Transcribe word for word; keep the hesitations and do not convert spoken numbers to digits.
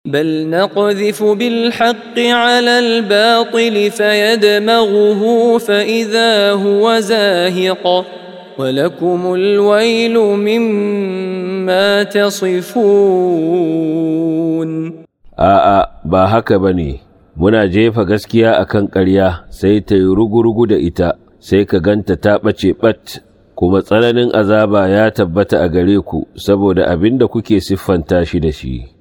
بل نقذف بالحق على الباطل فيدمغه فإذا هو زاهق ولكم الويل مما تصفون. A'a, ba haka ba ne, muna jefa gaskiya akan ƙarya sai ta yi rugu-rugu da ita, sai ka ganta ta ɓace ɓat, kuma tsananin azaba ya tabbata a gare ku saboda abin da kuke siffanta shi da shi.